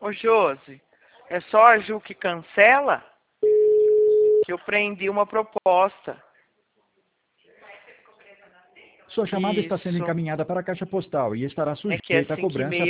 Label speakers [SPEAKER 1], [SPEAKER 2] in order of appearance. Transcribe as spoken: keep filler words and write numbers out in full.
[SPEAKER 1] Ô, Josi, é só a Ju que cancela? Que eu prendi uma proposta.
[SPEAKER 2] Sua chamada está sendo
[SPEAKER 1] Isso.
[SPEAKER 2] encaminhada para a caixa postal e estará
[SPEAKER 1] É que é
[SPEAKER 2] sujeita a
[SPEAKER 1] cinco e
[SPEAKER 2] cobrança
[SPEAKER 1] meia